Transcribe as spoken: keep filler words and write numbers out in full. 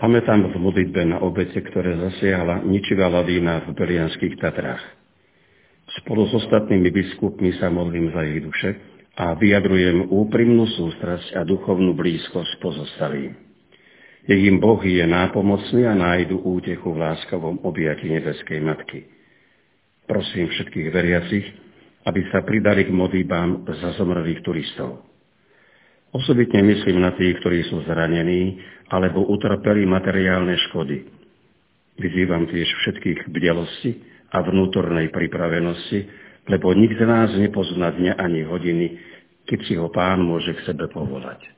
Pamätám v modlitbe na obete, ktoré zasiahla ničivá lavína v Belianských Tatrách. Spolu s ostatnými biskupmi sa modlím za ich duše a vyjadrujem úprimnú sústrasť a duchovnú blízkosť pozostalým. Nech im Boh je nápomocný a nájdu útechu v láskavom objati nebeskej Matky. Prosím všetkých veriacich, aby sa pridali k modlitbám za zomrelých turistov. Osobitne myslím na tých, ktorí sú zranení alebo utrpeli materiálne škody. Vyzývam tiež všetkých k bdelosti a vnútornej pripravenosti, lebo nik z nás nepozná dňa ani hodiny, keď si ho Pán môže k sebe povolať.